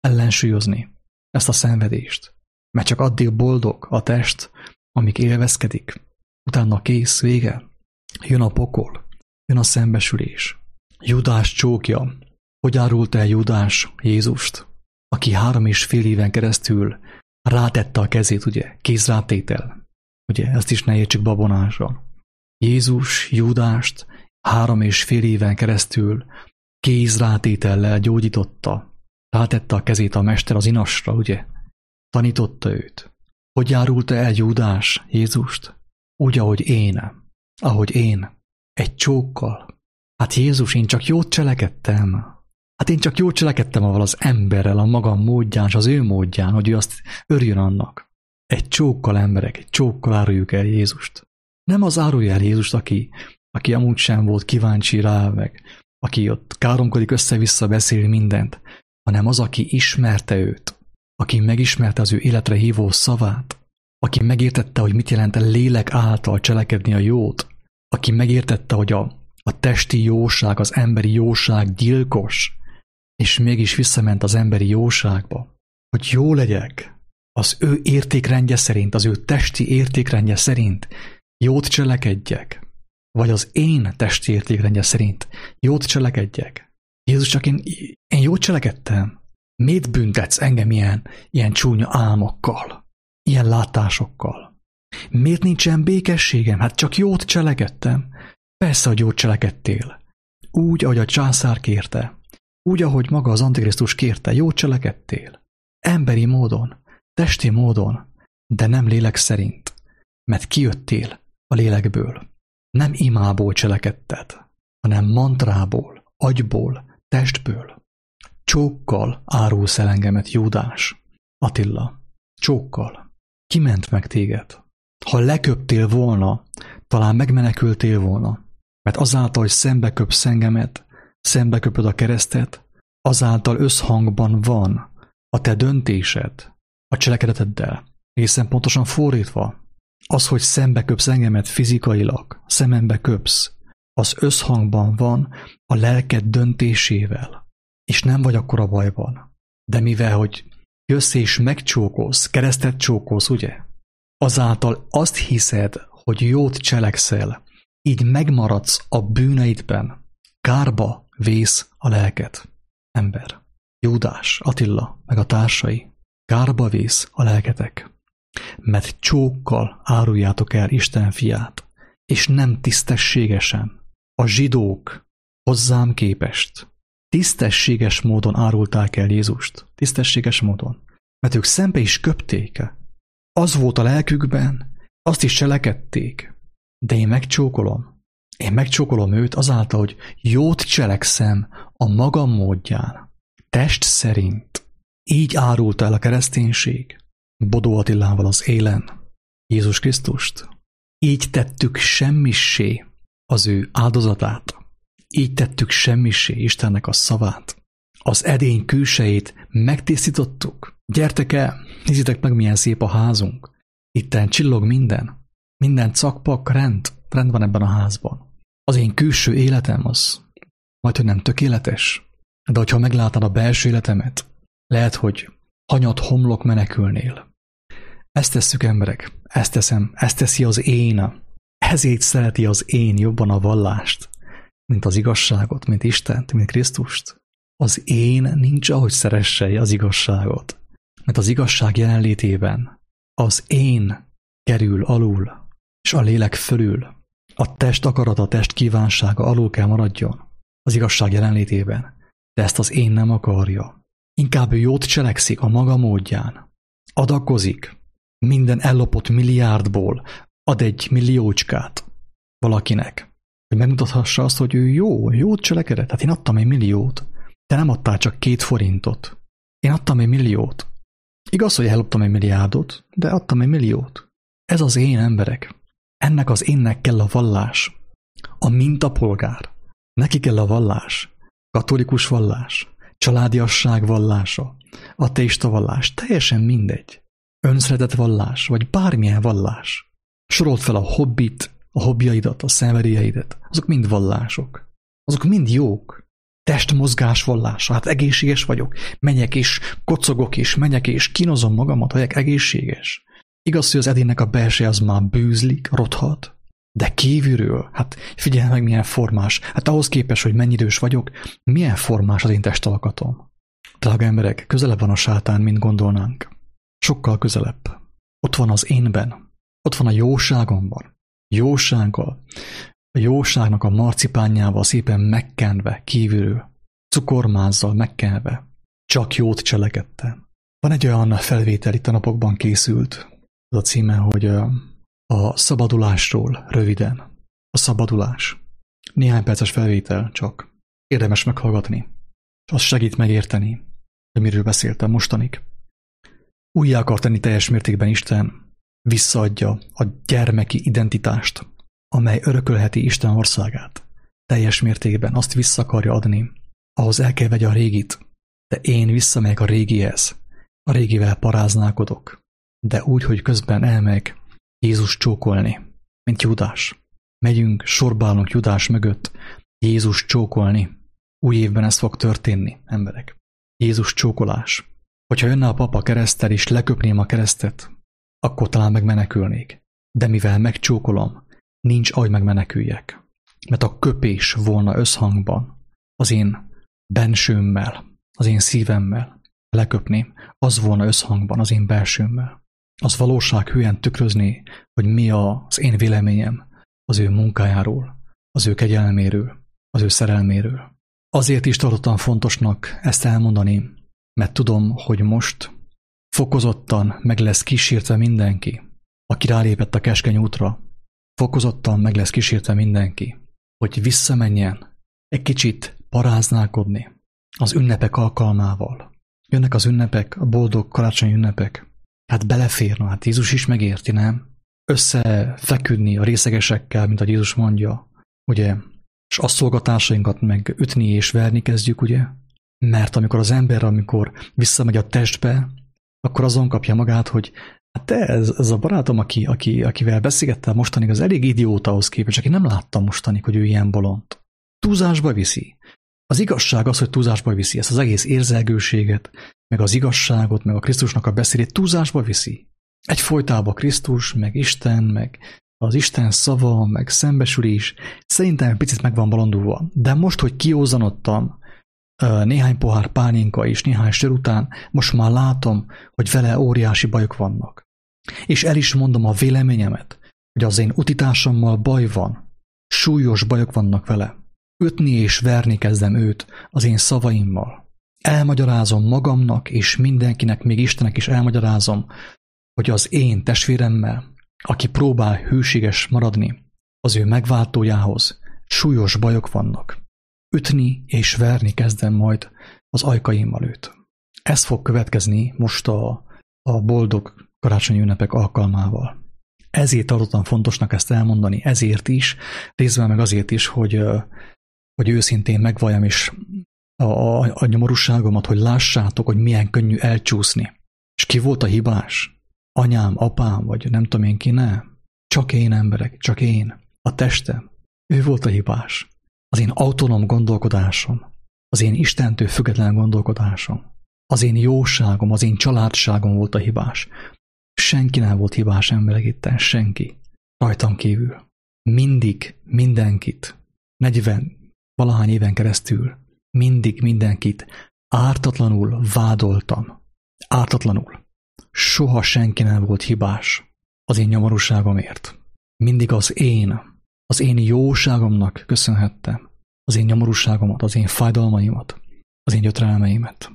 ellensúlyozni ezt a szenvedést. Mert csak addig boldog a test, amíg élvezkedik. Utána kész, vége. Jön a pokol, jön a szembesülés. Judás csókja. Hogy árult el Judás Jézust, aki 3,5 éven keresztül rátette a kezét, ugye? Kézrátétel. Ugye, ezt is ne értsük babonásra. Jézus Judást 3,5 éven keresztül kézrátétellel gyógyította. Rátette a kezét a mester az inasra, ugye? Tanította őt. Hogy járulta el Júdás Jézust? Úgy, ahogy én, egy csókkal. Hát Jézus, én csak jót cselekedtem. Hát én csak jót cselekedtem avval az emberrel a magam módján, és az ő módján, hogy ő azt örjön annak. Egy csókkal emberek, egy csókkal áruljuk el Jézust. Nem az árulja el Jézust, aki amúgy sem volt kíváncsi rá, meg aki ott káromkodik össze-vissza beszél mindent, hanem az, aki ismerte őt, aki megismerte az ő életre hívó szavát, aki megértette, hogy mit jelent a lélek által cselekedni a jót, aki megértette, hogy a testi jóság, az emberi jóság gyilkos, és mégis visszament az emberi jóságba, hogy jó legyek, az ő értékrendje szerint, az ő testi értékrendje szerint jót cselekedjek, vagy az én testi értékrendje szerint jót cselekedjek. Jézus, csak én jót cselekedtem. Miért büntetsz engem ilyen csúnya álmokkal, ilyen látásokkal? Miért nincsen békességem? Hát csak jót cselekedtem. Persze, hogy jót cselekedtél. Úgy, ahogy a császár kérte. Úgy, ahogy maga az Antikrisztus kérte, jót cselekedtél. Emberi módon, testi módon, de nem lélek szerint. Mert kijöttél a lélekből. Nem imából cselekedted, hanem mantrából, agyból, testből. Csókkal árulsz el engemet, Júdás, Attila. Csókkal. Ki ment meg téged? Ha leköptél volna, talán megmenekültél volna. Mert azáltal, hogy szembeköpsz engemet, szembeköpöd a keresztet, azáltal összhangban van a te döntésed a cselekedeteddel. Egészen pontosan fordítva. Az, hogy szembeköpsz engemet fizikailag, szemembe köpsz, az összhangban van a lelked döntésével. És nem vagy akkora bajban. De mivel, hogy jössz és megcsókolsz, keresztet csókolsz, ugye? Azáltal azt hiszed, hogy jót cselekszel, így megmaradsz a bűneidben. Kárba vész a lelked. Ember, Júdás, Attila, meg a társai. Kárba vész a lelketek. Mert csókkal áruljátok el Isten fiát, és nem tisztességesen. A zsidók hozzám képest tisztességes módon árulták el Jézust. Tisztességes módon. Mert ők szembe is köpték. Az volt a lelkükben, azt is cselekedték. De én megcsókolom. Én megcsókolom őt azáltal, hogy jót cselekszem a magam módján. Test szerint. Így árulta el a kereszténység. Bodó Attilával az élen Jézus Krisztust. Így tettük semmissé az ő áldozatát. Így tettük semmissé Istennek a szavát. Az edény külsejét megtisztítottuk. Gyertek el, nézzétek meg, milyen szép a házunk. Itten csillog minden. Minden cakpak, rend van ebben a házban. Az én külső életem az majdhogy nem tökéletes, de hogyha meglátnád a belső életemet, lehet, hogy hanyat homlok menekülnél. Ezt tesszük, emberek, ezt teszem, ezt teszi az én. Ezért szereti az én jobban a vallást, mint az igazságot, mint Istent, mint Krisztust. Az én nincs, ahogy szeresse az igazságot. Mert az igazság jelenlétében az én kerül alul, és a lélek fölül. A test akarata, a test kívánsága alul kell maradjon az igazság jelenlétében. De ezt az én nem akarja. Inkább ő jót cselekszik a maga módján. Adakozik. Minden ellopott milliárdból ad egy milliócskát valakinek. Hogy megmutathassa azt, hogy ő jót cselekedett. Hát én adtam egy milliót. Te nem adtál csak 2 forintot. Én adtam egy milliót. Igaz, hogy elloptam egy milliárdot, de adtam egy milliót. Ez az én, emberek. Ennek az énnek kell a vallás. A mintapolgár. Neki kell a vallás. Katolikus vallás. Családiasság vallása. Ateista vallás. Teljesen mindegy. Önszeretett vallás, vagy bármilyen vallás. Sorold fel a hobbit, a hobbjaidat, a szenvedélyeidet. Azok mind vallások. Azok mind jók. Testmozgásvallása, hát egészséges vagyok, menjek és kocogok és menjek és kínozom magamat, vagyok egészséges. Igaz, hogy az edénnek a belseje az már bűzlik, rothat, de kívülről, hát figyelj meg milyen formás, hát ahhoz képest, hogy mennyi idős vagyok, milyen formás az én testalkatom. Drága emberek, közelebb van a sátán, mint gondolnánk. Sokkal közelebb. Ott van az énben, ott van a jóságomban. Jósággal, a jóságnak a marcipánjával szépen megkenve kívülről, cukormázzal megkenve, csak jót cselekedtem. Van egy olyan felvétel, itt a napokban készült, az a címe, hogy a szabadulásról röviden. A szabadulás. Néhány perces felvétel csak. Érdemes meghallgatni. Az segít megérteni, hogy miről beszéltem mostanig. Újjá akar tenni teljes mértékben Isten, visszaadja a gyermeki identitást, amely örökölheti Isten országát. Teljes mértékben azt vissza akarja adni. Ahhoz el kell vegye a régit, de én visszamegyek a régihez. A régivel paráználkodok, de úgy, hogy közben elmegyek Jézus csókolni, mint Júdás. Megyünk, sorbálunk Júdás mögött, Jézus csókolni. Új évben ez fog történni, emberek. Jézus csókolás. Hogyha jönne a papa kereszttel és leköpném a keresztet, akkor talán megmenekülnék. De mivel megcsókolom, nincs ahogy megmeneküljek. Mert a köpés volna összhangban az én bensőmmel, az én szívemmel. Leköpném, az volna összhangban az én belsőmmel. Az valósághűen tükrözni, hogy mi az én véleményem az ő munkájáról, az ő kegyelméről, az ő szerelméről. Azért is tartottam fontosnak ezt elmondani, mert tudom, hogy most fokozottan meg lesz kísértve mindenki, aki rálépett a keskeny útra. Fokozottan meg lesz kísértve mindenki, hogy visszamenjen egy kicsit paráználkodni az ünnepek alkalmával. Jönnek az ünnepek, a boldog karácsonyi ünnepek. Hát beleférna, hát Jézus is megérti, nem? Összefeküdni a részegesekkel, mint a Jézus mondja, ugye? És a szolgatásainkat meg ütni és verni kezdjük, ugye? Mert amikor amikor visszamegy a testbe, akkor azon kapja magát, hogy hát ez a barátom, akivel beszélgettem mostanig, az elég idióta ahhoz képest, aki nem láttam mostanig, hogy ő ilyen bolond. Túlzásba viszi. Az igazság az, hogy túlzásba viszi ezt az egész érzelgőséget, meg az igazságot, meg a Krisztusnak a beszédét túlzásba viszi. Egyfolytában Krisztus, meg Isten, meg az Isten szava, meg szembesülés, szerintem egy picit meg van bolondulva. De most, hogy kiózanodtam néhány pohár pálinka és néhány sör után, most már látom, hogy vele óriási bajok vannak. És el is mondom a véleményemet, hogy az én utitásommal baj van, súlyos bajok vannak vele. Ütni és verni kezdem őt az én szavaimmal. Elmagyarázom magamnak és mindenkinek, még Istennek is elmagyarázom, hogy az én testvéremmel, aki próbál hűséges maradni, az ő megváltójához súlyos bajok vannak. Ütni és verni kezdem majd az ajkaimmal őt. Ez fog következni most a boldog karácsonyi ünnepek alkalmával. Ezért tartottam fontosnak ezt elmondani, ezért is, részben meg azért is, hogy őszintén megvalljam is a nyomorúságomat, hogy lássátok, hogy milyen könnyű elcsúszni. És ki volt a hibás? Anyám, apám, vagy nem tudom én ki, ne? Csak én, emberek, csak én. A testem. Ő volt a hibás. Az én autonóm gondolkodásom, az én Istentől független gondolkodásom, az én jóságom, az én családságom volt a hibás. Senki nem volt hibás, emberek, itten senki. Rajtam kívül. Mindig mindenkit, 40 valahány éven keresztül, mindig mindenkit ártatlanul vádoltam. Ártatlanul. Soha senki nem volt hibás az én nyomorúságomért. Mindig az én jóságomnak köszönhettem az én nyomorúságomat, az én fájdalmaimat, az én gyötrelmeimet.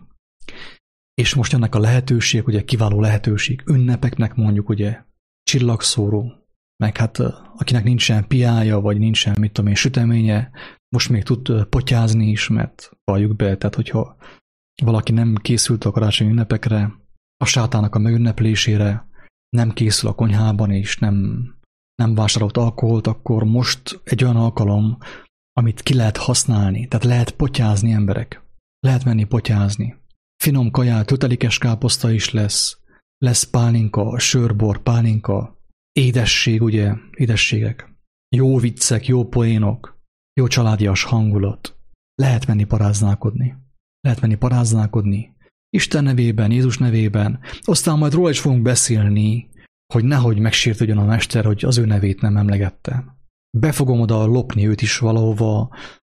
És most ennek a lehetőség, ugye kiváló lehetőség, ünnepeknek mondjuk, ugye csillagszóró, meg hát akinek nincsen piája, vagy nincsen, mit tudom én, süteménye, most még tud potyázni is, mert valljuk be, tehát hogyha valaki nem készült a karácsonyi ünnepekre, a sátának a megünneplésére, nem készül a konyhában, és nem vásárolt alkoholt, akkor most egy olyan alkalom, amit ki lehet használni, tehát lehet potyázni, emberek. Lehet menni potyázni. Finom kaját, tötelikes káposzta is lesz pálinka, sörbor, pálinka, édesség, ugye, édességek, jó viccek, jó poénok, jó családias hangulat, Lehet menni paráználkodni. Isten nevében, Jézus nevében. Aztán majd róla is fogunk beszélni, hogy nehogy megsértődjön a mester, hogy az ő nevét nem emlegettem. Be fogom oda lopni őt is valahova,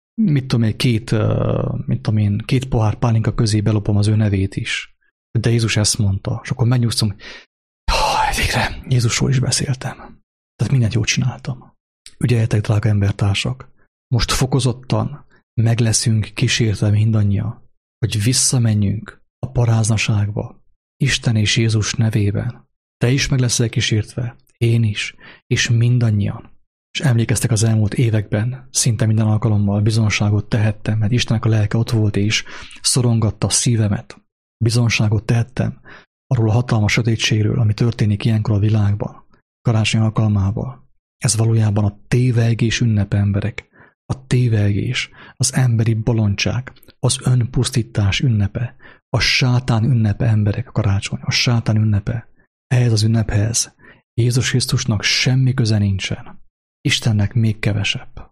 két pohár pálinka közé belopom az ő nevét is. De Jézus ezt mondta, és akkor megnyugszom, végre Jézusról is beszéltem. Tehát mindent jól csináltam. Ügyeljetek, drága embertársak, most fokozottan meg leszünk kísértve mindannyian, hogy visszamenjünk a paráznaságba, Isten és Jézus nevében. Te is meg leszel kísértve, én is, és mindannyian. És emlékeztek, az elmúlt években szinte minden alkalommal bizonságot tehettem, mert Istennek a lelke ott volt és szorongatta a szívemet. Bizonságot tehettem arról a hatalmas sötétségről, ami történik ilyenkor a világban, karácsony alkalmával. Ez valójában a tévegés ünnepe, emberek. A tévegés, az emberi bolondság, az önpusztítás ünnepe, a sátán ünnepe, emberek, a karácsony, a sátán ünnepe. Ehhez az ünnephez Jézus Krisztusnak semmi köze nincsen. Istennek még kevesebb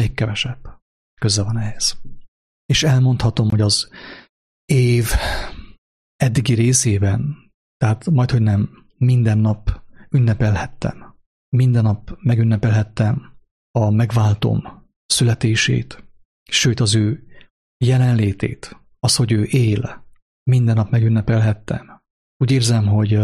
köze van ehhez. És elmondhatom, hogy az év eddigi részében, tehát majdhogy nem minden nap ünnepelhettem. Minden nap megünnepelhettem a megváltóm születését, sőt az ő jelenlétét, az, hogy ő él, minden nap megünnepelhettem. Úgy érzem, hogy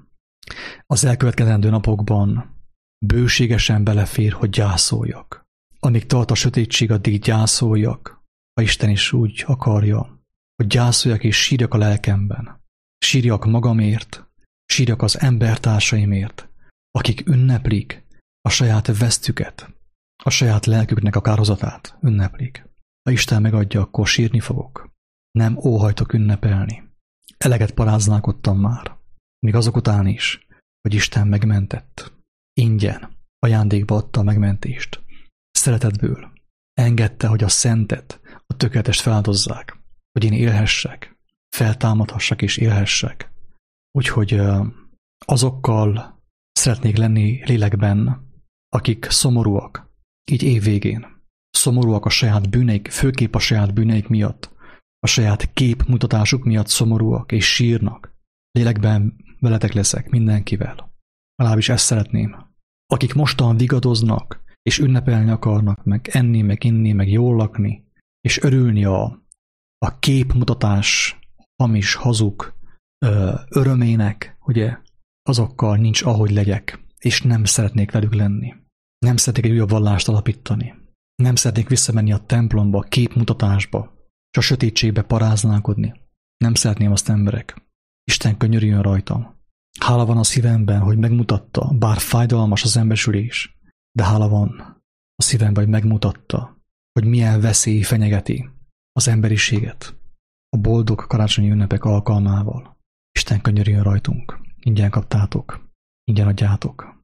az elkövetkezendő napokban bőségesen belefér, hogy gyászoljak. Amíg tart a sötétség, addig gyászoljak, ha Isten is úgy akarja, hogy gyászoljak és sírjak a lelkemben. Sírjak magamért, sírjak az embertársaimért, akik ünneplik a saját vesztüket, a saját lelküknek a kárhozatát ünneplik. Ha Isten megadja, akkor sírni fogok. Nem óhajtok ünnepelni. Eleget paráználkodtam már, még azok után is, hogy Isten megmentett. Ingyen, ajándékba adta a megmentést. Szeretetből engedte, hogy a szentet, a tökéletest feláldozzák, hogy én élhessek, feltámadhassak és élhessek. Úgyhogy azokkal szeretnék lenni lélekben, akik szomorúak, így évvégén. Szomorúak a saját bűneik, főképp a saját bűneik miatt, a saját képmutatásuk miatt szomorúak és sírnak. Lélekben veletek leszek mindenkivel. Legalábbis ezt szeretném. Akik mostan vigadoznak, és ünnepelni akarnak, meg enni, meg inni, meg jól lakni, és örülni a képmutatás hamis, hazug örömének, ugye, azokkal nincs ahogy legyek, és nem szeretnék velük lenni. Nem szeretnék egy újabb vallást alapítani. Nem szeretnék visszamenni a templomba, a képmutatásba, és a sötétségbe paráználkodni. Nem szeretném azt, emberek. Isten könyörüljön rajtam. Hála van a szívemben, hogy megmutatta, bár fájdalmas az embersülés, de hála van a szívemben, hogy megmutatta, hogy milyen veszély fenyegeti az emberiséget a boldog karácsonyi ünnepek alkalmával. Isten könyörüljön rajtunk. Ingyen kaptátok, ingyen adjátok.